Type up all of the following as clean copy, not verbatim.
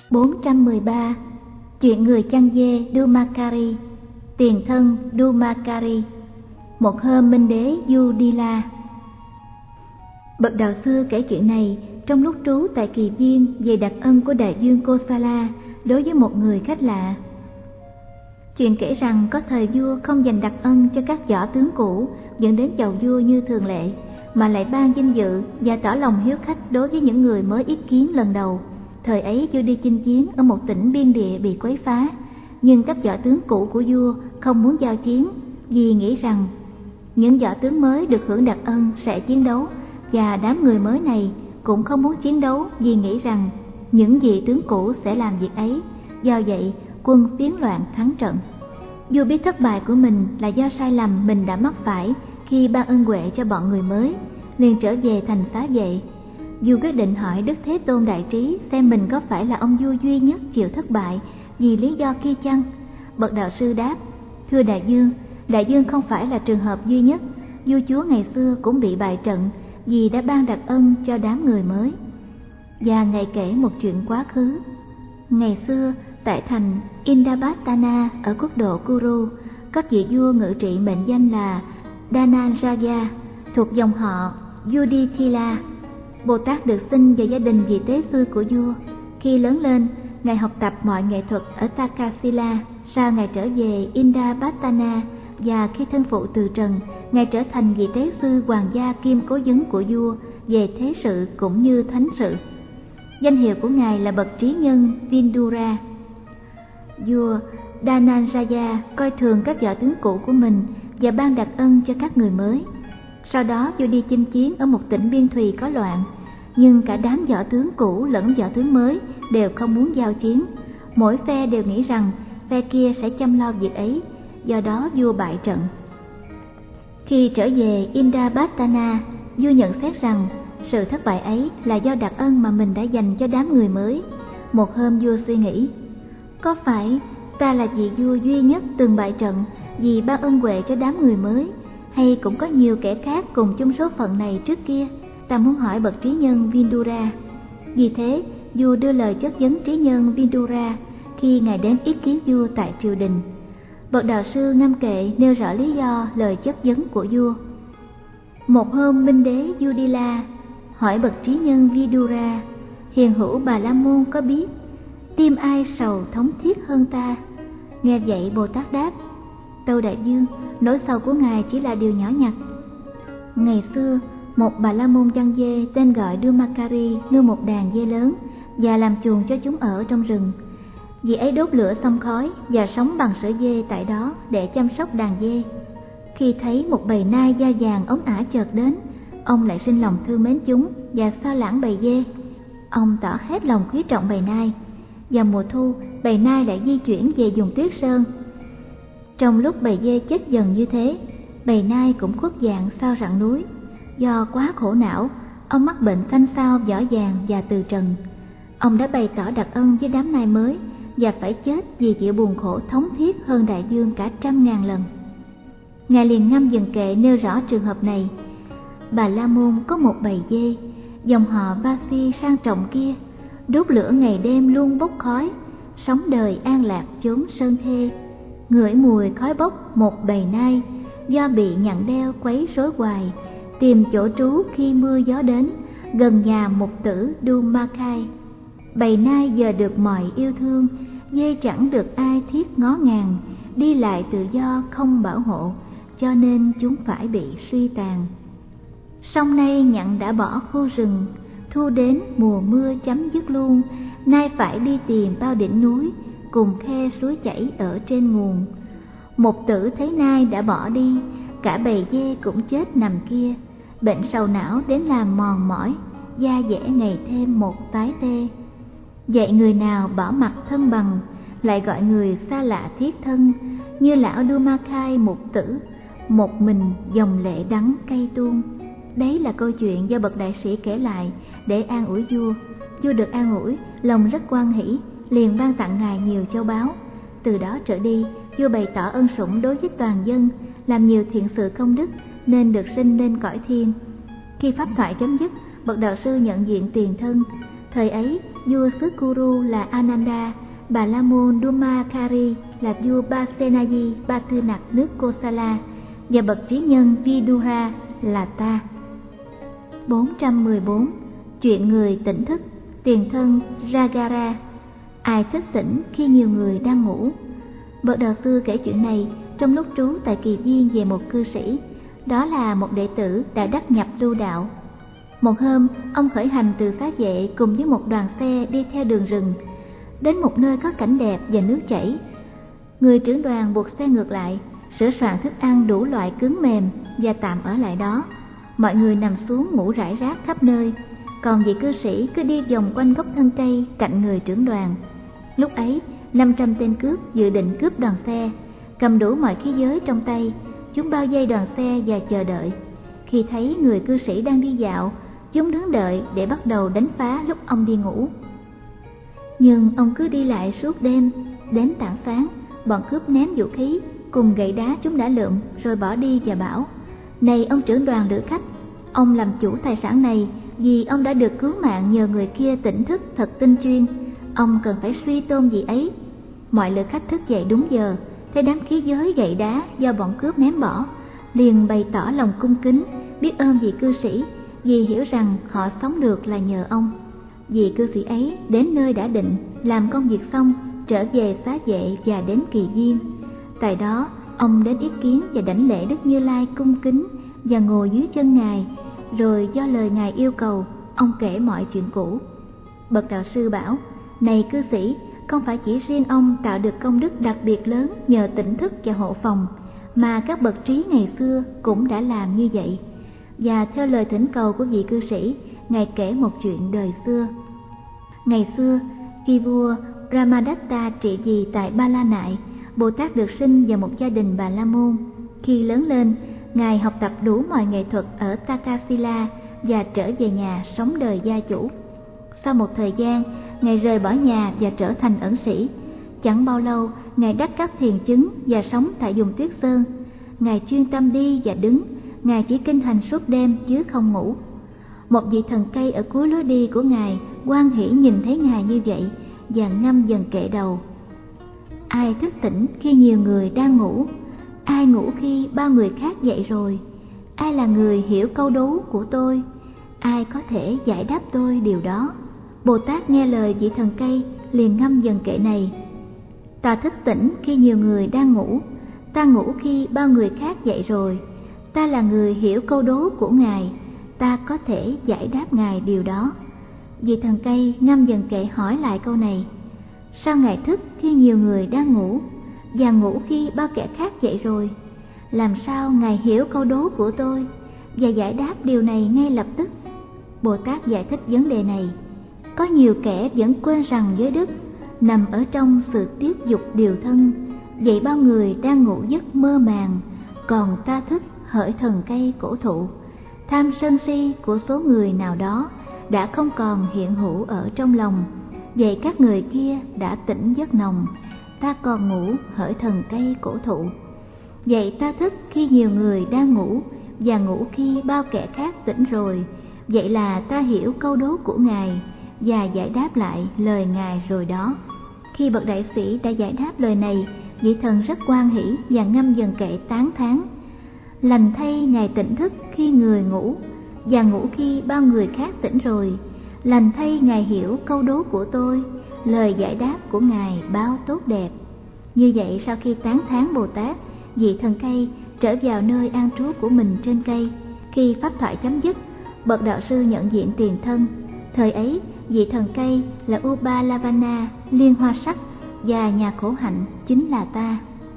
413. Chuyện người chăn dê Dumakari. Tiền thân Dumakari. Một hôm Minh đế Du Đi La. Bậc đạo xưa kể chuyện này trong lúc trú tại Kỳ Viên về đặc ân của đại vương Kosala đối với một người khách lạ. Chuyện kể rằng có thời vua không dành đặc ân cho các võ tướng cũ dẫn đến chầu vua như thường lệ, mà lại ban vinh dự và tỏ lòng hiếu khách đối với những người mới ý kiến lần đầu. Thời ấy vua đi chinh chiến ở một tỉnh biên địa bị quấy phá, nhưng các võ tướng cũ của vua không muốn giao chiến vì nghĩ rằng những võ tướng mới được hưởng đặc ân sẽ chiến đấu, và đám người mới này cũng không muốn chiến đấu vì nghĩ rằng những vị tướng cũ sẽ làm việc ấy. Do vậy quân phiến loạn thắng trận. Vua biết thất bại của mình là do sai lầm mình đã mắc phải khi ban ân huệ cho bọn người mới, liền trở về thành xá vệ. Vua quyết định hỏi Đức Thế Tôn Đại Trí xem mình có phải là ông vua duy nhất chịu thất bại vì lý do kia chăng. Bậc đạo sư đáp: thưa đại vương không phải là trường hợp duy nhất. Vua chúa ngày xưa cũng bị bại trận vì đã ban đặc ân cho đám người mới. Và ngài kể một chuyện quá khứ. Ngày xưa tại thành Indapatana ở quốc độ Kuru, có vị vua ngự trị mệnh danh là Dhananjaya, thuộc dòng họ Yudhishthira. Bồ Tát được sinh vào gia đình vị tế sư của vua. Khi lớn lên, ngài học tập mọi nghệ thuật ở Takasila. Sau ngài trở về Indapatana, và khi thân phụ từ trần, ngài trở thành vị tế sư hoàng gia kiêm cố vấn của vua về thế sự cũng như thánh sự. Danh hiệu của ngài là bậc trí nhân Vindura. Vua Dhananjaya coi thường các võ tướng cũ của mình và ban đặc ân cho các người mới. Sau đó vua đi chinh chiến ở một tỉnh biên thùy có loạn, nhưng cả đám võ tướng cũ lẫn võ tướng mới đều không muốn giao chiến. Mỗi phe đều nghĩ rằng phe kia sẽ chăm lo việc ấy, do đó vua bại trận. Khi trở về Indapatana, vua nhận xét rằng sự thất bại ấy là do đặc ân mà mình đã dành cho đám người mới. Một hôm vua suy nghĩ: có phải ta là vị vua duy nhất từng bại trận vì ban ân huệ cho đám người mới, hay cũng có nhiều kẻ khác cùng chung số phận này trước kia? Ta muốn hỏi bậc trí nhân Vindura. Vì thế vua đưa lời chất vấn trí nhân Vindura khi ngài đến ý kiến vua tại triều đình. Bậc đạo sư ngâm kệ nêu rõ lý do lời chất vấn của vua. Một hôm Minh đế Yudhila hỏi bậc trí nhân Vidura: hiền hữu Bà La Môn có biết tim ai sầu thống thiết hơn ta? Nghe vậy Bồ Tát đáp: tâu đại vương, nỗi sầu của ngài chỉ là điều nhỏ nhặt. Ngày xưa một Bà La Môn chăn dê tên gọi Dumakari nuôi một đàn dê lớn và làm chuồng cho chúng ở trong rừng. Vị ấy đốt lửa xông khói và sống bằng sữa dê tại đó để chăm sóc đàn dê. Khi thấy một bầy nai da vàng ống ả chợt đến, ông lại sinh lòng thương mến chúng và sao lãng bầy dê. Ông tỏ hết lòng quý trọng bầy nai. Vào mùa thu, bầy nai lại di chuyển về vùng tuyết sơn. Trong lúc bầy dê chết dần như thế, bầy nai cũng khuất dạng sau rặng núi. Do quá khổ não, ông mắc bệnh xanh xao vỏ vàng và từ trần. Ông đã bày tỏ đặc ân với đám nai mới và phải chết vì chịu buồn khổ thống thiết hơn đại vương cả 100.000 lần. Ngài liền ngâm dần kệ nêu rõ trường hợp này. Bà La Môn có một bầy dê, dòng họ Vasi sang trọng kia, đốt lửa ngày đêm luôn bốc khói, sống đời an lạc chốn sơn thê. Ngửi mùi khói bốc một bầy nai, do bị nhặn đeo quấy rối hoài, tìm chỗ trú khi mưa gió đến, gần nhà mục tử Dumakai. Bầy nai giờ được mọi yêu thương, dê chẳng được ai thiết ngó ngàng, đi lại tự do không bảo hộ, cho nên chúng phải bị suy tàn. Sông nay nhặn đã bỏ khu rừng, thu đến mùa mưa chấm dứt luôn, nay phải đi tìm bao đỉnh núi, cùng khe suối chảy ở trên nguồn. Một tử thấy nai đã bỏ đi, cả bầy dê cũng chết nằm kia, bệnh sầu não đến làm mòn mỏi, da dẻ ngày thêm một tái tê. Vậy người nào bỏ mặt thân bằng, lại gọi người xa lạ thiết thân, như lão Dumakai mục tử, một mình dòng lệ đắng cay tuôn. Đấy là câu chuyện do bậc đại sĩ kể lại để an ủi vua. Vua được an ủi, lòng rất hoan hỷ, liền ban tặng ngài nhiều châu báu. Từ đó trở đi, vua bày tỏ ân sủng đối với toàn dân, làm nhiều thiện sự công đức, nên được sinh lên cõi thiên. Khi pháp thoại chấm dứt, bậc đạo sư nhận diện tiền thân. Thời ấy, vua xứ Kuru là Ananda, Bà La Môn Dharmakari là vua Pasenadi Ba Tư Nặc nước Kosala, và bậc trí nhân Vidura là ta. 414. Chuyện người tỉnh thức. Tiền thân Ragara. Ai thức tỉnh khi nhiều người đang ngủ? Bậc đạo sư kể chuyện này trong lúc trú tại Kỳ Viên về một cư sĩ, đó là một đệ tử đã đắc nhập tu đạo. Một hôm, ông khởi hành từ Xá Vệ cùng với một đoàn xe đi theo đường rừng, đến một nơi có cảnh đẹp và nước chảy. Người trưởng đoàn buộc xe ngược lại, sửa soạn thức ăn đủ loại cứng mềm và tạm ở lại đó. Mọi người nằm xuống ngủ rải rác khắp nơi, còn vị cư sĩ cứ đi vòng quanh gốc thân cây cạnh người trưởng đoàn. Lúc ấy, 500 tên cướp dự định cướp đoàn xe, cầm đủ mọi khí giới trong tay. Chúng bao vây đoàn xe và chờ đợi. Khi thấy người cư sĩ đang đi dạo, chúng đứng đợi để bắt đầu đánh phá lúc ông đi ngủ. Nhưng ông cứ đi lại suốt đêm. Đến tảng sáng, bọn cướp ném vũ khí cùng gậy đá chúng đã lượm rồi bỏ đi và bảo: "Này ông trưởng đoàn lữ khách, ông làm chủ tài sản này vì ông đã được cứu mạng nhờ người kia tỉnh thức thật tinh chuyên. Ông cần phải suy tôn vị ấy." Mọi lữ khách thức dậy đúng giờ, thấy đám khí giới gậy đá do bọn cướp ném bỏ, liền bày tỏ lòng cung kính, biết ơn vị cư sĩ, vì hiểu rằng họ sống được là nhờ ông. Vị cư sĩ ấy đến nơi đã định, làm công việc xong, trở về Xá Vệ và đến Kỳ Viên. Tại đó, ông đến ý kiến và đảnh lễ Đức Như Lai cung kính và ngồi dưới chân Ngài, rồi do lời Ngài yêu cầu, ông kể mọi chuyện cũ. Bậc đạo sư bảo: "Này cư sĩ, không phải chỉ riêng ông tạo được công đức đặc biệt lớn nhờ tỉnh thức và hộ phòng, mà các bậc trí ngày xưa cũng đã làm như vậy." Và theo lời thỉnh cầu của vị cư sĩ, Ngài kể một chuyện đời xưa. Ngày xưa, khi vua Brahmadatta trị vì tại Ba La Nại, Bồ Tát được sinh vào một gia đình Bà La Môn. Khi lớn lên, Ngài học tập đủ mọi nghệ thuật ở Takasila và trở về nhà sống đời gia chủ. Sau một thời gian, Ngài rời bỏ nhà và trở thành ẩn sĩ. Chẳng bao lâu, Ngài đắc các thiền chứng và sống tại vùng Tuyết Sơn. Ngài chuyên tâm đi và đứng, Ngài chỉ kinh hành suốt đêm chứ không ngủ. Một vị thần cây ở cuối lối đi của Ngài hoan hỉ nhìn thấy Ngài như vậy và ngâm dần kệ đầu: "Ai thức tỉnh khi nhiều người đang ngủ? Ai ngủ khi bao người khác dậy rồi? Ai là người hiểu câu đố của tôi? Ai có thể giải đáp tôi điều đó?" Bồ Tát nghe lời vị thần cây, liền ngâm dần kệ này: "Ta thức tỉnh khi nhiều người đang ngủ. Ta ngủ khi bao người khác dậy rồi. Ta là người hiểu câu đố của Ngài. Ta có thể giải đáp Ngài điều đó." Vị thần cây ngâm dần kệ hỏi lại câu này: "Sao Ngài thức khi nhiều người đang ngủ, và ngủ khi bao kẻ khác dậy rồi? Làm sao Ngài hiểu câu đố của tôi và giải đáp điều này ngay lập tức?" Bồ Tát giải thích vấn đề này: "Có nhiều kẻ vẫn quên rằng giới đức nằm ở trong sự tiếp dục điều thân, vậy bao người đang ngủ giấc mơ màng, còn ta thức hỡi thần cây cổ thụ. Tham sân si của số người nào đó đã không còn hiện hữu ở trong lòng, vậy các người kia đã tỉnh giấc nồng, ta còn ngủ hỡi thần cây cổ thụ. Vậy ta thức khi nhiều người đang ngủ, và ngủ khi bao kẻ khác tỉnh rồi, vậy là ta hiểu câu đố của Ngài và giải đáp lại lời Ngài rồi đó." Khi bậc đại sĩ đã giải đáp lời này, vị thần rất hoan hỉ và ngâm dần kệ tán thán: "Lành thay Ngài tỉnh thức khi người ngủ, và ngủ khi bao người khác tỉnh rồi. Lành thay Ngài hiểu câu đố của tôi, lời giải đáp của Ngài bao tốt đẹp." Như vậy, sau khi tán thán Bồ Tát, vị thần cây trở vào nơi an trú của mình trên cây. Khi pháp thoại chấm dứt, bậc đạo sư nhận diện tiền thân. Thời ấy, vị thần cây là Upalavana, liên hoa sắc, và nhà khổ hạnh chính là ta.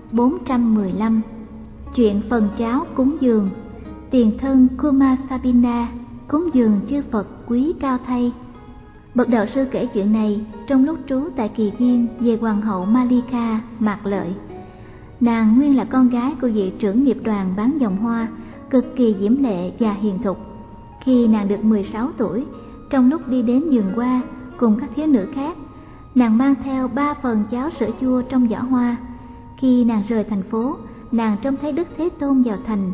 415. Chuyện phần cháo cúng dường. Tiền thân Kumasabina, cúng dường chư Phật quý cao thay. Bậc đạo sư kể chuyện này trong lúc trú tại Kỳ Viên về hoàng hậu Malika Mạc Lợi. Nàng nguyên là con gái của vị trưởng nghiệp đoàn bán vòng hoa, cực kỳ diễm lệ và hiền thục. Khi nàng được 16 tuổi, trong lúc đi đến vườn hoa cùng các thiếu nữ khác, nàng mang theo 3 phần cháo sữa chua trong giỏ hoa. Khi nàng rời thành phố, nàng trông thấy Đức Thế Tôn vào thành,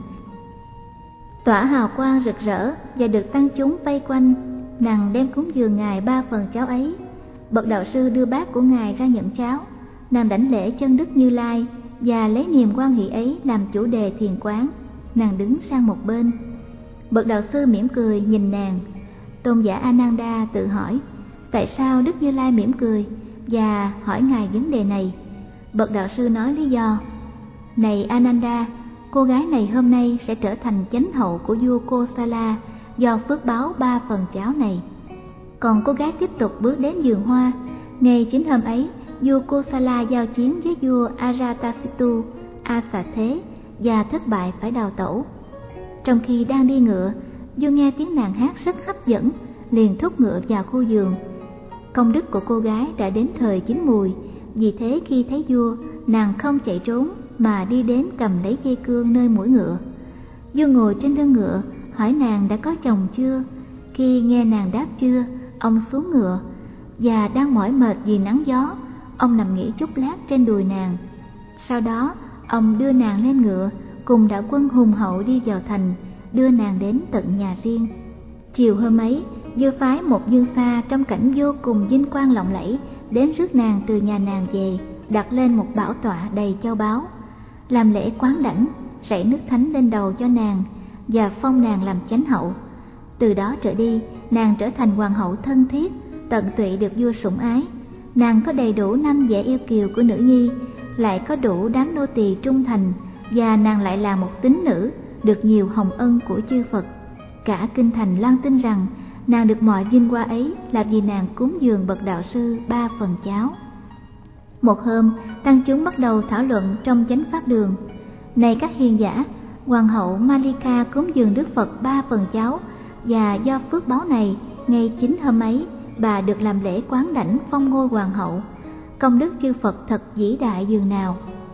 tỏa hào quang rực rỡ và được tăng chúng vây quanh. Nàng đem cúng dường Ngài 3 phần cháo ấy. bậc đạo sư đưa bát của ngài ra nhận cháo. Nàng đảnh lễ chân Đức Như Lai và lấy niềm hoan hỷ ấy làm chủ đề thiền quán. Nàng đứng sang một bên. Bậc đạo sư mỉm cười nhìn nàng. Tôn giả Ananda tự hỏi tại sao Đức Như Lai mỉm cười và hỏi ngài vấn đề này. Bậc đạo sư nói lý do: này Ananda, cô gái này hôm nay sẽ trở thành chánh hậu của vua Kosala do phước báo 3 phần cháo này. Còn cô gái tiếp tục bước đến vườn hoa. Ngay chính hôm ấy, vua Kosala giao chiến với vua Ajatasattu, Asa Thế, và thất bại phải đào tẩu. Trong khi đang đi ngựa, vua nghe tiếng nàng hát rất hấp dẫn, liền thúc ngựa vào khu vườn. Công đức của cô gái đã đến thời chín mùi, vì thế khi thấy vua, nàng không chạy trốn mà đi đến cầm lấy dây cương nơi mũi ngựa. Vua ngồi trên lưng ngựa, hỏi nàng đã có chồng chưa. Khi nghe nàng đáp chưa, ông xuống ngựa, và đang mỏi mệt vì nắng gió, ông nằm nghỉ chút lát trên đùi nàng. Sau đó, ông đưa nàng lên ngựa, cùng đạo quân hùng hậu đi vào thành, đưa nàng đến tận nhà riêng. Chiều hôm ấy, vua phái một dương xa trong cảnh vô cùng vinh quang lộng lẫy đến rước nàng từ nhà nàng về, đặt lên một bảo tọa đầy châu báu, làm lễ quán đảnh, rảy nước thánh lên đầu cho nàng và phong nàng làm chánh hậu. Từ đó trở đi, nàng trở thành hoàng hậu thân thiết, tận tụy được vua sủng ái. Nàng có đầy đủ 5 vẻ yêu kiều của nữ nhi, lại có đủ đám nô tỳ trung thành, và nàng lại là một tín nữ, được nhiều hồng ân của chư Phật. Cả kinh thành loan tin rằng nàng được mọi vinh hoa ấy là vì nàng cúng dường bậc đạo sư 3 phần cháo. Một hôm, tăng chúng bắt đầu thảo luận trong chánh pháp đường: này các hiền giả, hoàng hậu Malika cúng dường Đức Phật 3 phần cháo, và do phước báo này, ngay chính hôm ấy, bà được làm lễ quán đảnh phong ngôi hoàng hậu. Công đức chư Phật thật vĩ đại dường nào.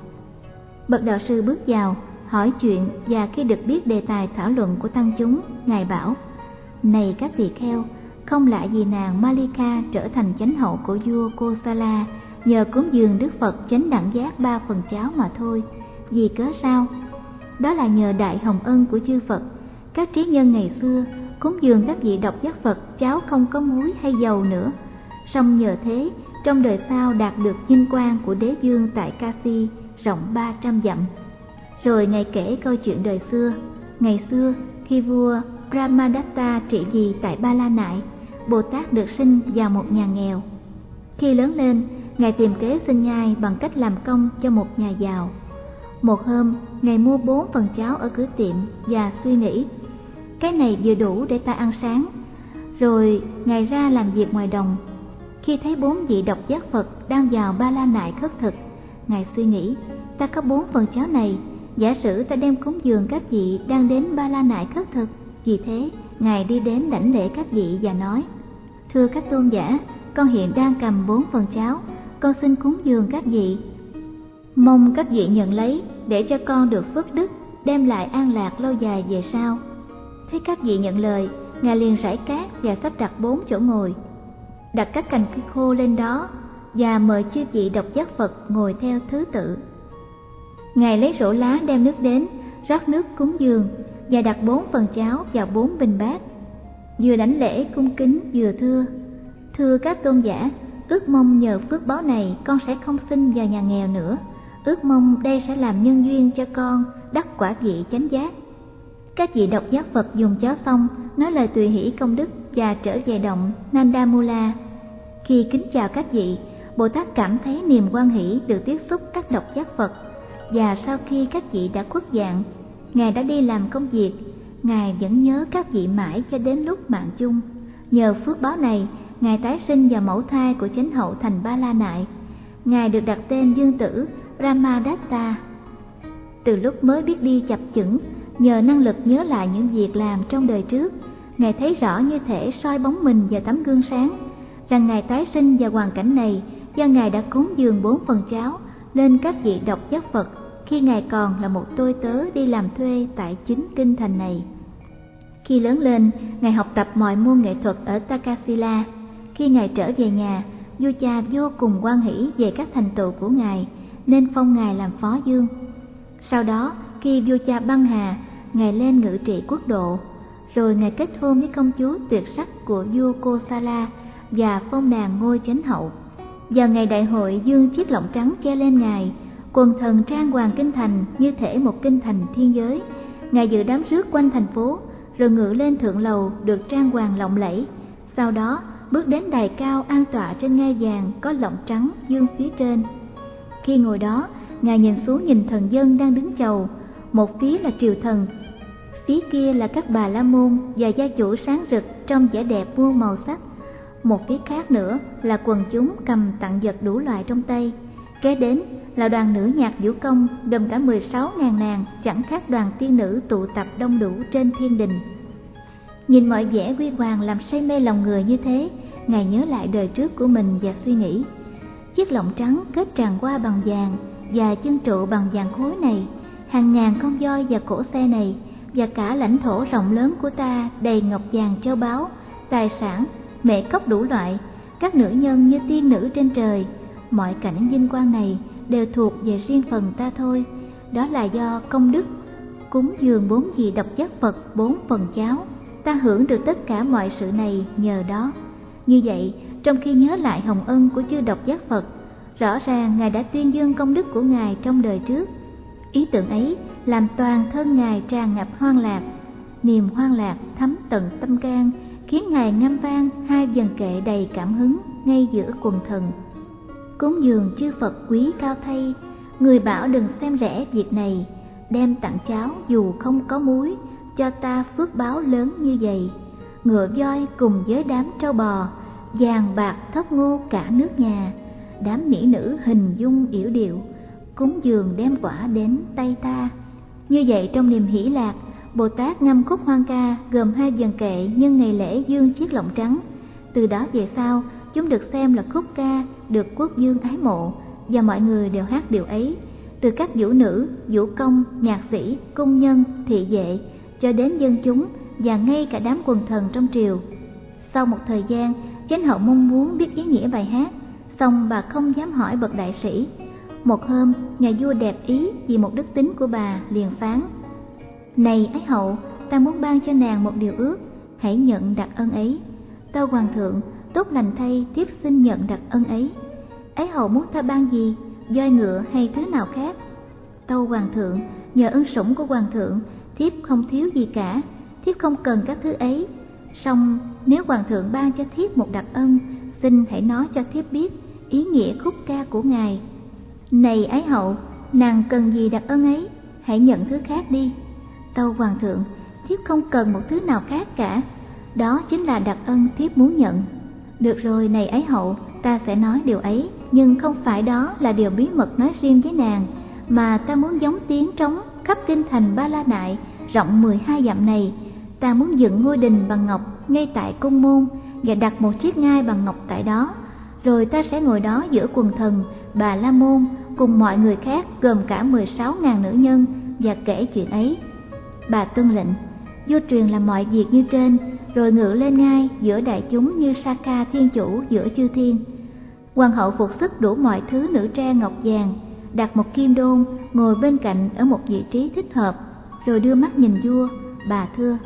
Bậc đạo sư bước vào hỏi chuyện, và khi được biết đề tài thảo luận của tăng chúng, ngài bảo: này các tỳ kheo, không lạ gì nàng Malika trở thành chánh hậu của vua Kosala nhờ cúng dường Đức Phật chánh đẳng giác 3 phần cháo mà thôi. Vì cớ sao? Đó là nhờ đại hồng ân của chư Phật. Các trí nhân ngày xưa cúng dường các vị độc giác Phật cháo không có muối hay dầu nữa, song nhờ thế trong đời sau đạt được vinh quang của đế dương tại Kasi rộng 300 dặm. Rồi ngài kể câu chuyện đời xưa. Ngày xưa, khi vua Brahmadatta trị vì tại Ba La Nại, Bồ Tát được sinh vào một nhà nghèo. Khi lớn lên, ngài tìm kế sinh nhai bằng cách làm công cho một nhà giàu. Một hôm, ngài mua 4 phần cháo ở cửa tiệm và suy nghĩ: cái này vừa đủ để ta ăn sáng. Rồi ngài ra làm việc ngoài đồng. Khi thấy 4 vị độc giác Phật đang vào Ba La Nại khất thực, ngài suy nghĩ: ta có 4 phần cháo này, giả sử ta đem cúng dường các vị đang đến Ba La Nại khất thực. Vì thế, ngài đi đến đảnh lễ các vị và nói: thưa các tôn giả, con hiện đang cầm 4 phần cháo, con xin cúng dường các vị, mong các vị nhận lấy để cho con được phước đức, đem lại an lạc lâu dài về sau. Thấy các vị nhận lời, ngài liền rải cát và sắp đặt 4 chỗ ngồi, đặt các cành cây khô lên đó và mời chư vị độc giác Phật ngồi theo thứ tự. Ngài lấy rổ lá đem nước đến, rót nước cúng dường và đặt 4 phần cháo vào 4 bình bát. Vừa đảnh lễ cung kính vừa thưa: thưa các tôn giả, ước mong nhờ phước báo này con sẽ không sinh vào nhà nghèo nữa. Ước mong đây sẽ làm nhân duyên cho con đắc quả vị chánh giác. Các vị độc giác Phật dùng cháo xong, nói lời tùy hỷ công đức và trở về động Nandamula. Khi kính chào các vị, Bồ Tát cảm thấy niềm hoan hỷ được tiếp xúc các độc giác Phật. Và sau khi các vị đã khuất dạng, ngài đã đi làm công việc. Ngài vẫn nhớ các vị mãi cho đến lúc mạng chung. Nhờ phước báo này, ngài tái sinh vào mẫu thai của chánh hậu thành Ba La Nại. Ngài được đặt tên dương tử Ramadatta. Từ lúc mới biết đi chập chững, nhờ năng lực nhớ lại những việc làm trong đời trước, ngài thấy rõ như thể soi bóng mình vào tấm gương sáng, rằng ngài tái sinh vào hoàn cảnh này do ngài đã cúng dường 4 phần cháo lên các vị độc giác Phật khi ngài còn là một tôi tớ đi làm thuê tại chính kinh thành này. Khi lớn lên, ngài học tập mọi môn nghệ thuật ở Takasila. Khi ngài trở về nhà, vua cha vô cùng hoan hỷ về các thành tựu của ngài, nên phong ngài làm phó dương. Sau đó, khi vua cha băng hà, ngài lên ngự trị quốc độ. Rồi ngài kết hôn với công chúa tuyệt sắc của vua Kosala và phong nàng ngôi chánh hậu. Vào ngày đại hội dương chiếc lọng trắng che lên ngài, quần thần trang hoàng kinh thành như thể một kinh thành thiên giới. Ngài dự đám rước quanh thành phố, rồi ngự lên thượng lầu được trang hoàng lộng lẫy. Sau đó bước đến đài cao an tọa trên ngai vàng có lọng trắng dương phía trên. Khi ngồi đó, ngài nhìn xuống nhìn thần dân đang đứng chầu. Một phía là triều thần, phía kia là các bà la môn và gia chủ sáng rực trong vẻ đẹp muôn màu sắc. Một phía khác nữa là quần chúng cầm tặng vật đủ loại trong tay. Kế đến là đoàn nữ nhạc vũ công gồm cả 16.000 nàng, chẳng khác đoàn tiên nữ tụ tập đông đủ trên thiên đình. Nhìn mọi vẻ huy hoàng làm say mê lòng người như thế, ngài nhớ lại đời trước của mình và suy nghĩ: chiếc lọng trắng kết tràn hoa bằng vàng và chân trụ bằng vàng khối này, hàng ngàn con voi và cỗ xe này, và cả lãnh thổ rộng lớn của ta đầy ngọc vàng châu báu, tài sản, mệ cốc đủ loại, các nữ nhân như tiên nữ trên trời. Mọi cảnh vinh quang này đều thuộc về riêng phần ta thôi. Đó là do công đức cúng dường 4 vị độc giác Phật 4 phần cháo, ta hưởng được tất cả mọi sự này nhờ đó. Như vậy, trong khi nhớ lại hồng ân của chư độc giác Phật, rõ ràng ngài đã tuyên dương công đức của ngài trong đời trước. Ý tưởng ấy làm toàn thân ngài tràn ngập hoan lạc. Niềm hoan lạc thấm tận tâm can, khiến ngài ngâm vang 2 vần kệ đầy cảm hứng ngay giữa quần thần. Cúng dường chư Phật quý cao thay, người bảo đừng xem rẻ việc này, đem tặng cháo dù không có muối, cho ta phước báo lớn như vậy. Ngựa voi cùng với đám trâu bò, vàng bạc thất ngô cả nước nhà, đám mỹ nữ hình dung yểu điệu, cúng dường đem quả đến tay ta. Như vậy trong niềm hỷ lạc, Bồ Tát ngâm khúc hoan ca gồm 2 vần kệ nhân ngày lễ dương chiếc lọng trắng. Từ đó về sau, chúng được xem là khúc ca được quốc dương ái mộ, và mọi người đều hát điều ấy, từ các vũ nữ, vũ công, nhạc sĩ, cung nhân, thị vệ cho đến dân chúng và ngay cả đám quần thần trong triều. Sau một thời gian, chánh hậu mong muốn biết ý nghĩa bài hát, song bà không dám hỏi bậc đại sĩ. Một hôm, nhà vua đẹp ý vì một đức tính của bà, liền phán: này ái hậu, ta muốn ban cho nàng một điều ước, hãy nhận đặc ân ấy. Tâu hoàng thượng, tốt lành thay, thiếp xin nhận đặc ân ấy. Ái hậu muốn ta ban gì, voi ngựa hay thứ nào khác? Tâu hoàng thượng, nhờ ân sủng của hoàng thượng, thiếp không thiếu gì cả, thiếp không cần các thứ ấy. Song nếu hoàng thượng ban cho thiếp một đặc ân, xin hãy nói cho thiếp biết ý nghĩa khúc ca của ngài. Này ái hậu, nàng cần gì đặc ân ấy, hãy nhận thứ khác đi. Tâu hoàng thượng, thiếp không cần một thứ nào khác cả, đó chính là đặc ân thiếp muốn nhận. Được rồi, này ái hậu, ta sẽ nói điều ấy, nhưng không phải đó là điều bí mật nói riêng với nàng, mà ta muốn giống tiếng trống khắp kinh thành Ba La Nại rộng 12 dặm này. Ta muốn dựng ngôi đình bằng ngọc ngay tại cung môn và đặt một chiếc ngai bằng ngọc tại đó. Rồi ta sẽ ngồi đó giữa quần thần Bà La Môn cùng mọi người khác gồm cả 16.000 nữ nhân và kể chuyện ấy. Bà tuân lệnh. Vua truyền làm mọi việc như trên, rồi ngự lên ngai giữa đại chúng như Sa-ca thiên chủ giữa chư thiên. Hoàng hậu phục sức đủ mọi thứ nữ trang ngọc vàng, đặt một kim đôn ngồi bên cạnh ở một vị trí thích hợp, rồi đưa mắt nhìn vua. Bà thưa: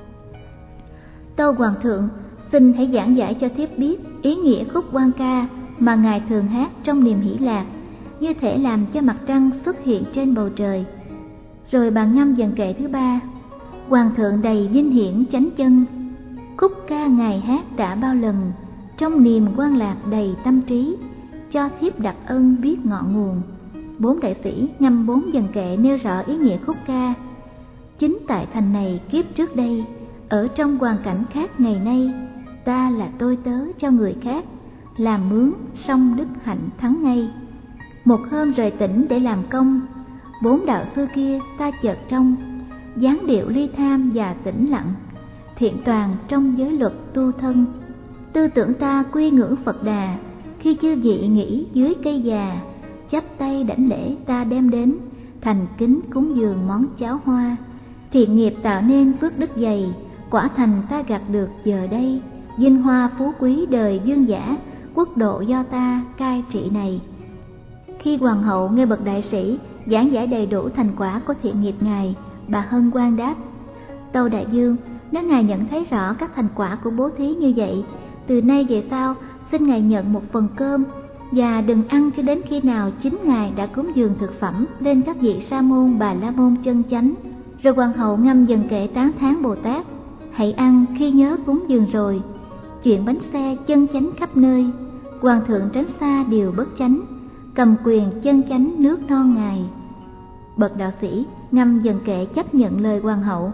Tâu hoàng thượng, xin hãy giảng giải cho thiếp biết ý nghĩa khúc hoan ca mà ngài thường hát trong niềm hỷ lạc, như thể làm cho mặt trăng xuất hiện trên bầu trời. Rồi bà ngâm vần kệ thứ 3: Hoàng thượng đầy vinh hiển chánh chân, khúc ca ngài hát đã bao lần, trong niềm hoan lạc đầy tâm trí, cho thiếp đặc ân biết ngọn nguồn. 4 đại sĩ ngâm 4 vần kệ nêu rõ ý nghĩa khúc ca. Chính tại thành này kiếp trước đây, ở trong hoàn cảnh khác ngày nay, ta là tôi tớ cho người khác, làm mướn song đức hạnh thắng ngay. Một hôm rời tỉnh để làm công, 4 đạo sư kia ta chợt trông, dáng điệu ly tham và tĩnh lặng, thiện toàn trong giới luật tu thân. Tư tưởng ta quy ngưỡng Phật Đà, khi chư vị nghỉ dưới cây già, chắp tay đảnh lễ ta đem đến, thành kính cúng dường món cháo hoa. Thiện nghiệp tạo nên phước đức dày, quả thành ta gặt được giờ đây, vinh hoa phú quý đời dương giả, quốc độ do ta cai trị này. Khi hoàng hậu nghe bậc đại sĩ giảng giải đầy đủ thành quả của thiện nghiệp ngài, bà hân hoan đáp: Tâu đại vương, nếu ngài nhận thấy rõ các thành quả của bố thí như vậy, từ nay về sau xin ngài nhận một phần cơm, và đừng ăn cho đến khi nào chính ngài đã cúng dường thực phẩm lên các vị sa môn bà la môn chân chánh. Rồi hoàng hậu ngâm dần kệ tán thán Bồ Tát: hãy ăn khi nhớ cúng dường rồi. Chuyện bánh xe chân chánh khắp nơi, hoàng thượng tránh xa điều bất chánh, cầm quyền chân chánh nước non ngài. Bậc đạo sĩ ngâm dần kệ chấp nhận lời hoàng hậu: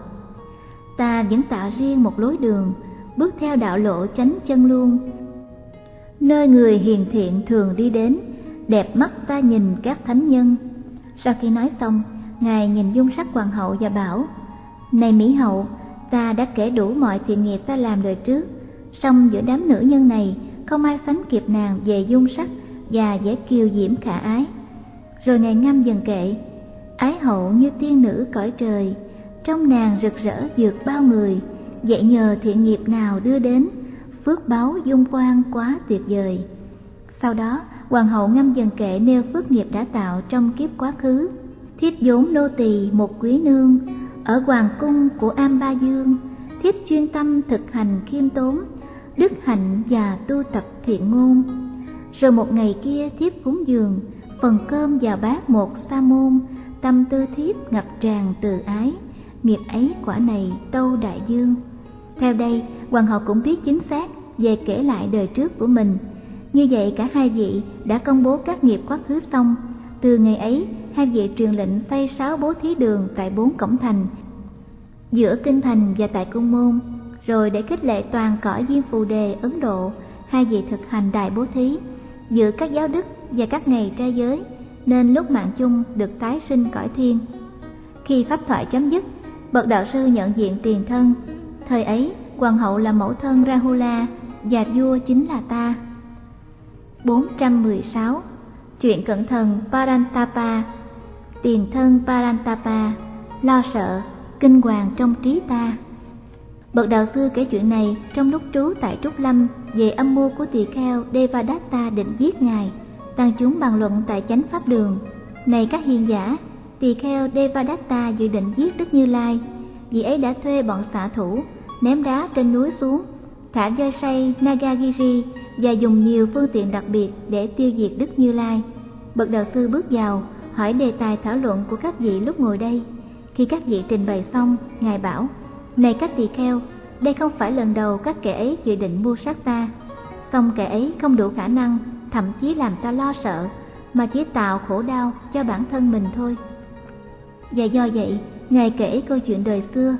ta vẫn tạo riêng một lối đường, bước theo đạo lộ chánh chân luôn, nơi người hiền thiện thường đi đến, đẹp mắt ta nhìn các thánh nhân. Sau khi nói xong, ngài nhìn dung sắc hoàng hậu và bảo: này Mỹ hậu, ta đã kể đủ mọi thiện nghiệp ta làm đời trước, song giữa đám nữ nhân này không ai sánh kịp nàng về dung sắc và vẻ kiều diễm khả ái. Rồi ngài ngâm dần kệ: ái hậu như tiên nữ cõi trời, trong nàng rực rỡ vượt bao người, vậy nhờ thiện nghiệp nào đưa đến, phước báu dung quang quá tuyệt vời. Sau đó hoàng hậu ngâm dần kệ nêu phước nghiệp đã tạo trong kiếp quá khứ. Thiếp vốn nô tỳ một quý nương, ở hoàng cung của Am Ba Dương, thiếp chuyên tâm thực hành khiêm tốn, đức hạnh và tu tập thiện ngôn. Rồi một ngày kia thiếp cúng dường phần cơm vào bát một sa môn, tâm tư thiếp ngập tràn từ ái, nghiệp ấy quả này tâu đại dương. Theo đây, hoàng hậu cũng biết chính xác về kể lại đời trước của mình. Như vậy cả hai vị đã công bố các nghiệp quá khứ xong. Từ ngày ấy, hai vị truyền lệnh xây 6 bố thí đường tại 4 cổng thành, giữa kinh thành và tại cung môn. Rồi để khích lệ toàn cõi Diêm Phù Đề Ấn Độ, hai vị thực hành đại bố thí, giữ các giáo đức và các ngày trai giới, nên lúc mạng chung được tái sinh cõi thiên. Khi pháp thoại chấm dứt, bậc đạo sư nhận diện tiền thân. Thời ấy, hoàng hậu là mẫu thân Rahula và vua chính là ta. 416. Chuyện cận thần Parantapa. Tiền thân Parantapa lo sợ, kinh hoàng trong trí ta. Bậc đạo sư kể chuyện này trong lúc trú tại Trúc Lâm về âm mưu của tỳ kheo Devadatta định giết ngài. Tăng chúng bàn luận tại chánh pháp đường: này các hiền giả, tỳ kheo Devadatta dự định giết Đức Như Lai. Vị ấy đã thuê bọn xạ thủ ném đá trên núi xuống, thả voi say Nagagiri và dùng nhiều phương tiện đặc biệt để tiêu diệt Đức Như Lai. Bậc đạo sư bước vào hỏi đề tài thảo luận của các vị lúc ngồi đây. Khi các vị trình bày xong, ngài bảo: này các tỳ kheo, đây không phải lần đầu các kẻ ấy dự định mưu sát ta. Song kẻ ấy không đủ khả năng, thậm chí làm ta lo sợ, mà chỉ tạo khổ đau cho bản thân mình thôi. Và do vậy, ngài kể câu chuyện đời xưa.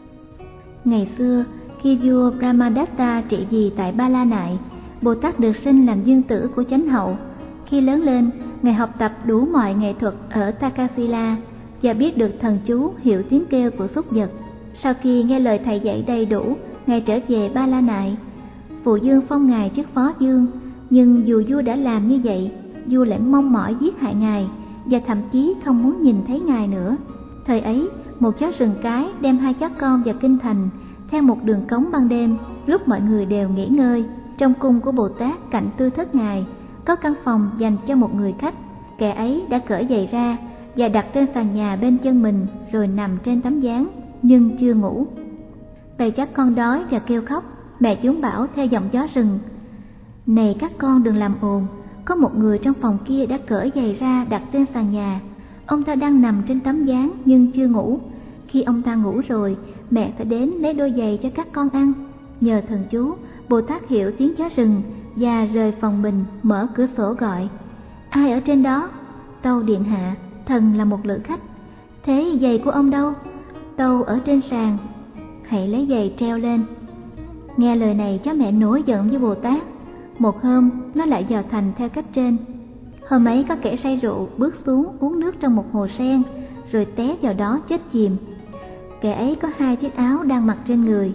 Ngày xưa, khi vua Brahmadatta trị vì tại Ba La Nại, Bồ Tát được sinh làm dương tử của chánh hậu. Khi lớn lên, ngài học tập đủ mọi nghệ thuật ở Takasila và biết được thần chú hiểu tiếng kêu của súc vật. Sau khi nghe lời thầy dạy đầy đủ, ngài trở về Ba La Nại. Phụ dương phong ngài chức phó dương, nhưng dù vua đã làm như vậy, vua lại mong mỏi giết hại ngài và thậm chí không muốn nhìn thấy ngài nữa. Thời ấy, một chó rừng cái đem 2 chó con vào kinh thành theo một đường cống ban đêm, lúc mọi người đều nghỉ ngơi. Trong cung của Bồ Tát cạnh tư thất ngài có căn phòng dành cho một người khách. Kẻ ấy đã cởi giày ra và đặt trên sàn nhà bên chân mình, rồi nằm trên tấm ván nhưng chưa ngủ. Bầy chó con đói và kêu khóc. Mẹ chúng bảo theo giọng gió rừng: này các con đừng làm ồn, có một người trong phòng kia đã cởi giày ra đặt trên sàn nhà. Ông ta đang nằm trên tấm ván nhưng chưa ngủ. Khi ông ta ngủ rồi, mẹ sẽ đến lấy đôi giày cho các con ăn. Nhờ thần chú, Bồ Tát hiểu tiếng chó rừng và rời phòng mình, mở cửa sổ gọi: ai ở trên đó? Tâu điện hạ, thần là một lữ khách. Thế giày của ông đâu? Tâu ở trên sàn. Hãy lấy giày treo lên. Nghe lời này, chó mẹ nổi giận với Bồ Tát. Một hôm, nó lại vào thành theo cách trên. Hôm ấy có kẻ say rượu bước xuống uống nước trong một hồ sen, rồi té vào đó chết chìm. Kẻ ấy có 2 chiếc áo đang mặc trên người,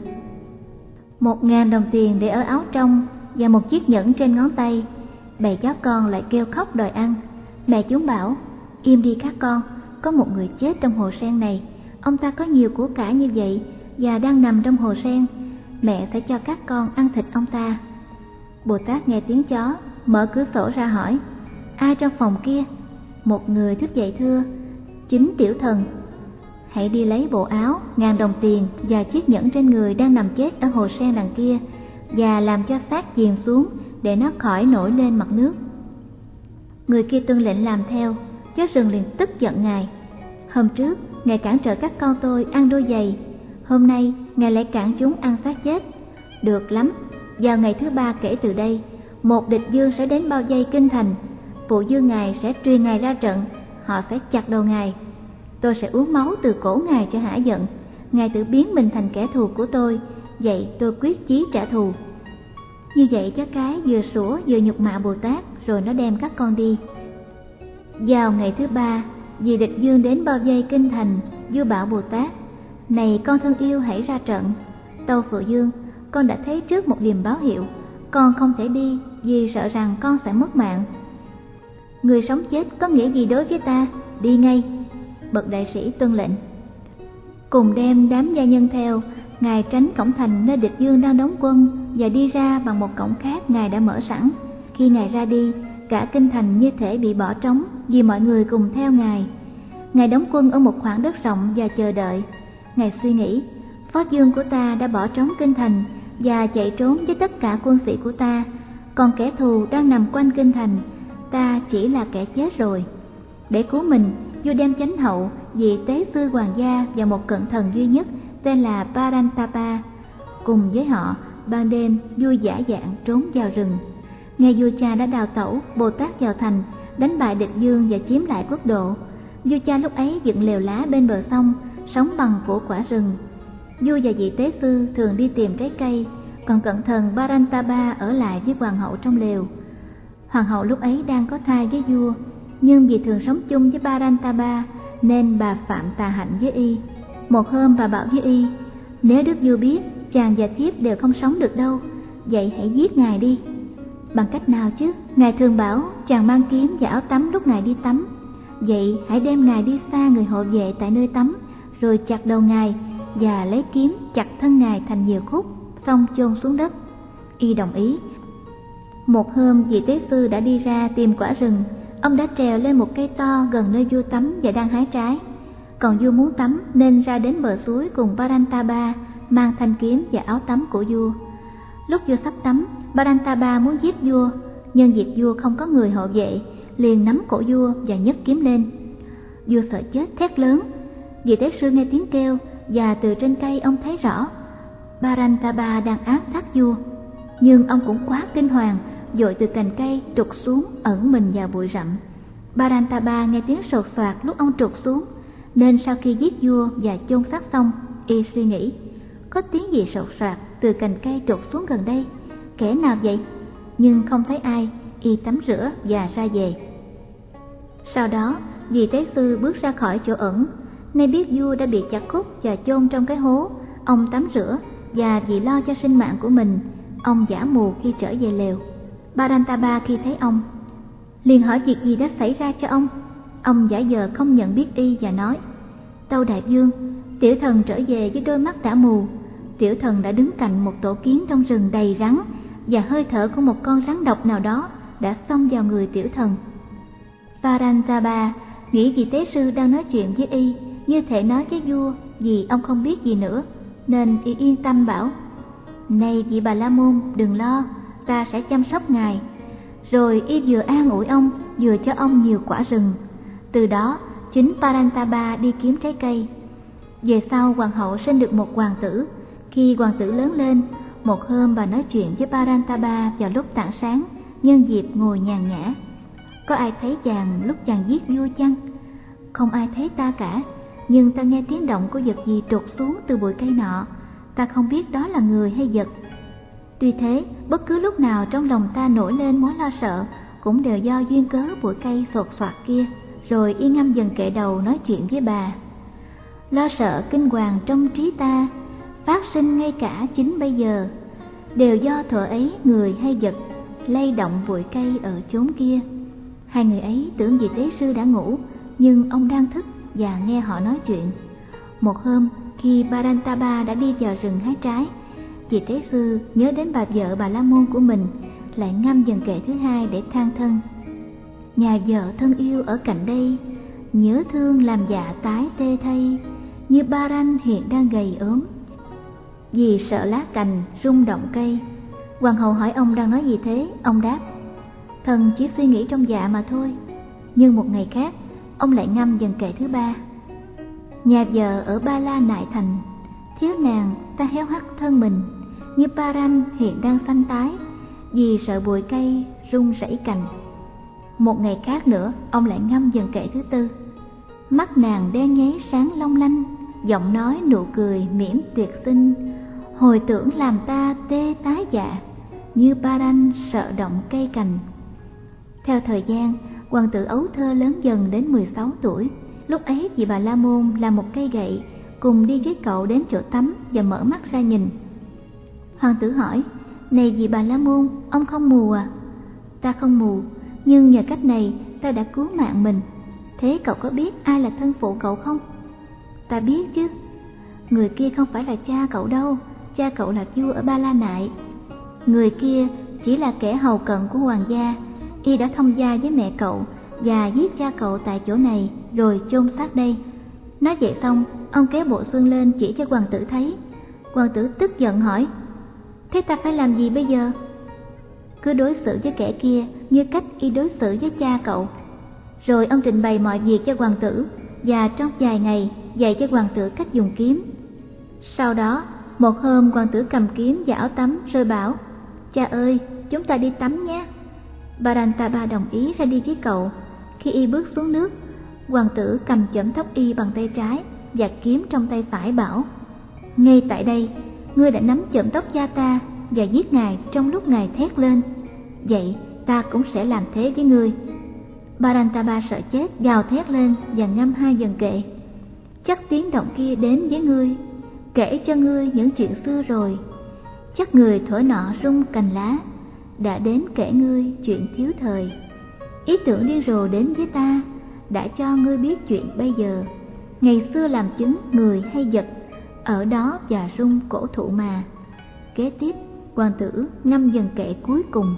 1.000 đồng tiền để ở áo trong và một chiếc nhẫn trên ngón tay. Bầy chó con lại kêu khóc đòi ăn. Mẹ chúng bảo: im đi các con, có một người chết trong hồ sen này. Ông ta có nhiều của cải như vậy và đang nằm trong hồ sen. Mẹ sẽ cho các con ăn thịt ông ta. Bồ Tát nghe tiếng chó, mở cửa sổ ra hỏi: ai trong phòng kia? Một người thức dậy thưa: chính tiểu thần. Hãy đi lấy bộ áo, 1.000 đồng tiền và chiếc nhẫn trên người đang nằm chết ở hồ sen đằng kia, và làm cho xác chìm xuống để nó khỏi nổi lên mặt nước. Người kia tuân lệnh làm theo, chó rừng liền tức giận Ngài. Hôm trước Ngài cản trở các con tôi ăn đôi giày, hôm nay Ngài lại cản chúng ăn xác chết. Được lắm, vào ngày thứ 3 kể từ đây, một địch dương sẽ đến bao vây kinh thành. Phụ dương Ngài sẽ truyền Ngài ra trận, họ sẽ chặt đầu Ngài. Tôi sẽ uống máu từ cổ Ngài cho hả giận. Ngài tự biến mình thành kẻ thù của tôi, vậy tôi quyết chí trả thù. Như vậy chó cái vừa sủa vừa nhục mạ Bồ Tát, rồi nó đem các con đi. Vào ngày thứ 3, vì địch dương đến bao vây kinh thành, vua bảo Bồ Tát: Này con thân yêu, hãy ra trận. Tâu Phượng Dương, con đã thấy trước một điềm báo hiệu, con không thể đi vì sợ rằng con sẽ mất mạng. Người sống chết có nghĩa gì đối với ta? Đi ngay. Bậc đại sĩ tuân lệnh. Cùng đem đám gia nhân theo, Ngài tránh cổng thành nơi địch dương đang đóng quân và đi ra bằng một cổng khác Ngài đã mở sẵn. Khi Ngài ra đi, cả kinh thành như thể bị bỏ trống vì mọi người cùng theo Ngài. Ngài đóng quân ở một khoảng đất rộng và chờ đợi. Ngài suy nghĩ, phó dương của ta đã bỏ trống kinh thành và chạy trốn với tất cả quân sĩ của ta, còn kẻ thù đang nằm quanh kinh thành, ta chỉ là kẻ chết rồi. Để cứu mình, vua đem chánh hậu, vị tế sư hoàng gia và một cận thần duy nhất tên là Parantapa. Cùng với họ, ban đêm vua dã dạn trốn vào rừng. Nghe vua cha đã đào tẩu, Bồ Tát vào thành, đánh bại địch dương và chiếm lại quốc độ. Vua cha lúc ấy dựng lều lá bên bờ sông, sống bằng của quả rừng. Vua và vị tế sư thường đi tìm trái cây, còn cận thần Parantapa ở lại với hoàng hậu trong lều. Hoàng hậu lúc ấy đang có thai với vua, nhưng vì thường sống chung với Parantapa nên bà phạm tà hạnh với y. Một hôm bà bảo với y: Nếu đức vua biết chàng và thiếp đều không sống được đâu, vậy hãy giết ngài đi. Bằng cách nào chứ? Ngài thường bảo chàng mang kiếm và áo tắm lúc ngài đi tắm. Vậy hãy đem ngài đi xa người hộ vệ tại nơi tắm, rồi chặt đầu ngài và lấy kiếm chặt thân ngài thành nhiều khúc, xong chôn xuống đất. Y đồng ý. Một hôm vị tế sư đã đi ra tìm quả rừng. Ông đã trèo lên một cây to gần nơi vua tắm và đang hái trái. Còn vua muốn tắm nên ra đến bờ suối cùng Parantapa, mang thanh kiếm và áo tắm của vua. Lúc vua sắp tắm, Parantapa muốn giết vua, nhưng việc vua không có người hộ vệ, liền nắm cổ vua và nhấc kiếm lên. Vua sợ chết thét lớn. Vị tế sư nghe tiếng kêu và từ trên cây ông thấy rõ Parantapa đang ám sát vua, nhưng ông cũng quá kinh hoàng, vội từ cành cây trục xuống ẩn mình vào bụi rậm. Parantapa nghe tiếng sột soạt lúc ông trục xuống, nên sau khi giết vua và chôn xác xong, y suy nghĩ: Có tiếng gì sột soạt từ cành cây trục xuống gần đây, kẻ nào vậy? Nhưng không thấy ai, y tắm rửa và ra về. Sau đó vị tế sư bước ra khỏi chỗ ẩn. Nay biết vua đã bị chặt khúc và chôn trong cái hố, ông tắm rửa và vì lo cho sinh mạng của mình, ông giả mù khi trở về lều. Parantapa khi thấy ông liền hỏi việc gì đã xảy ra cho ông. Ông giả vờ không nhận biết y và nói: Tâu đại vương, tiểu thần trở về với đôi mắt đã mù. Tiểu thần đã đứng cạnh một tổ kiến trong rừng đầy rắn, và hơi thở của một con rắn độc nào đó đã xông vào người tiểu thần. Parantapa nghĩ vị tế sư đang nói chuyện với y như thể nói với vua, vì ông không biết gì nữa, nên y yên tâm bảo: Này vị Bà La Môn, đừng lo, ta sẽ chăm sóc ngài. Rồi y vừa an ủi ông, vừa cho ông nhiều quả rừng. Từ đó chính Parantapa đi kiếm trái cây. Về sau hoàng hậu sinh được một hoàng tử. Khi hoàng tử lớn lên, một hôm bà nói chuyện với Parantapa vào lúc tảng sáng, nhân dịp ngồi nhàn nhã: Có ai thấy chàng lúc chàng giết vua chăng? Không ai thấy ta cả, nhưng ta nghe tiếng động của vật gì trục xuống từ bụi cây nọ. Ta không biết đó là người hay vật. Tuy thế, bất cứ lúc nào trong lòng ta nổi lên mối lo sợ, cũng đều do duyên cớ bụi cây sột soạt kia. Rồi y ngâm dần kệ đầu nói chuyện với bà: Lo sợ kinh hoàng trong trí ta, phát sinh ngay cả chính bây giờ, đều do thuở ấy người hay vật lay động bụi cây ở chốn kia. Hai người ấy tưởng vị tế sư đã ngủ, nhưng ông đang thức và nghe họ nói chuyện. Một hôm, khi Parantapa đã đi vào rừng hái trái, vị tế sư nhớ đến bà vợ Bà La Môn của mình, lại ngâm dần kệ thứ hai để than thân: Nhà vợ thân yêu ở cạnh đây, nhớ thương làm dạ tái tê thay, như Paran hiện đang gầy ốm. Vì sợ lá cành rung động cây, Hoàng hậu hỏi ông đang nói gì thế, ông đáp: thần chỉ suy nghĩ trong dạ mà thôi. Nhưng một ngày khác, ông lại ngâm dần kệ thứ 3. Nhà vợ ở Ba La Nại Thành, thiếu nàng ta héo hắt thân mình, như Paran hiện đang xanh tái, vì sợ bụi cây rung rẩy cành. Một ngày khác nữa, ông lại ngâm dần kệ thứ 4. Mắt nàng đen nháy sáng long lanh, giọng nói nụ cười mỉm tuyệt xinh, hồi tưởng làm ta tê tái dạ, như Paran sợ động cây cành. Theo thời gian, hoàng tử ấu thơ lớn dần đến 16 tuổi. Lúc ấy dì Bà La Môn làm một cây gậy, cùng đi với cậu đến chỗ tắm và mở mắt ra nhìn. Hoàng tử hỏi: này dì Bà La Môn, ông không mù à? Ta không mù, nhưng nhờ cách này ta đã cứu mạng mình. Thế cậu có biết ai là thân phụ cậu không? Ta biết chứ. Người kia không phải là cha cậu đâu, cha cậu là vua ở Ba La Nại. Người kia chỉ là kẻ hầu cận của hoàng gia. Y đã thông gia với mẹ cậu và giết cha cậu tại chỗ này rồi chôn xác đây. Nói vậy xong, ông kéo bộ xương lên chỉ cho hoàng tử thấy. Hoàng tử tức giận hỏi: thế ta phải làm gì bây giờ? Cứ đối xử với kẻ kia như cách y đối xử với cha cậu. Rồi ông trình bày mọi việc cho hoàng tử, và trong vài ngày dạy cho hoàng tử cách dùng kiếm. Sau đó, một hôm hoàng tử cầm kiếm và áo tắm rồi bảo: cha ơi, chúng ta đi tắm nhé. Parantaba đồng ý ra đi với cậu. Khi y bước xuống nước, hoàng tử cầm chõm tóc y bằng tay trái và kiếm trong tay phải bảo: ngay tại đây, ngươi đã nắm chõm tóc cha ta và giết ngài trong lúc ngài thét lên. Vậy ta cũng sẽ làm thế với ngươi. Parantaba sợ chết, gào thét lên và ngâm 2 dần kệ. Chắc tiếng động kia đến với ngươi, kể cho ngươi những chuyện xưa rồi. Chắc người thuở nọ rung cành lá, đã đến kể ngươi chuyện thiếu thời. Ý tưởng điên rồ đến với ta, đã cho ngươi biết chuyện bây giờ. Ngày xưa làm chứng người hay vật, ở đó và rung cổ thụ mà. Kế tiếp, hoàng tử ngâm dần kệ cuối cùng.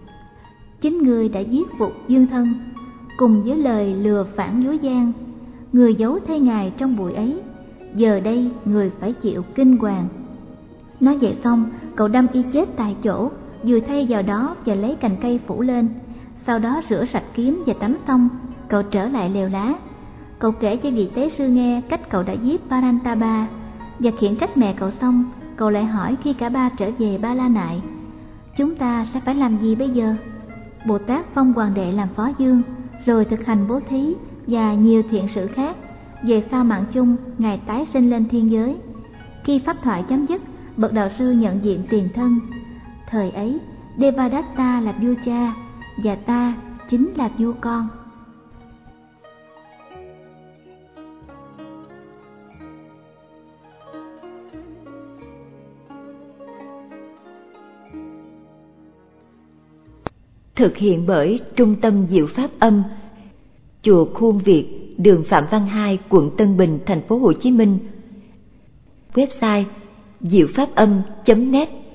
Chính ngươi đã giết phục dương thân, cùng với lời lừa phản dối gian. Người giấu thay ngài trong bụi ấy, giờ đây người phải chịu kinh hoàng. Nói vậy xong, cậu đâm y chết tại chỗ, vừa thay vào đó và lấy cành cây phủ lên. Sau đó rửa sạch kiếm và tắm xong, cậu trở lại lều lá. Cậu kể cho vị tế sư nghe cách cậu đã giết Parantaba, và khiển trách mẹ cậu xong, cậu lại hỏi khi cả ba trở về Ba La Nại: chúng ta sẽ phải làm gì bây giờ? Bồ Tát phong hoàng đệ làm phó dương, rồi thực hành bố thí và nhiều thiện sự khác. Về sau mạng chung, ngài tái sinh lên thiên giới. Khi pháp thoại chấm dứt, bậc đạo sư nhận diện tiền thân. Thời ấy, Devadatta là vua cha, và ta chính là vua con. Thực hiện bởi Trung tâm Diệu Pháp Âm, Chùa Khuôn Việt, đường Phạm Văn Hai, quận Tân Bình, thành phố Hồ Chí Minh. Website diệu pháp âm.net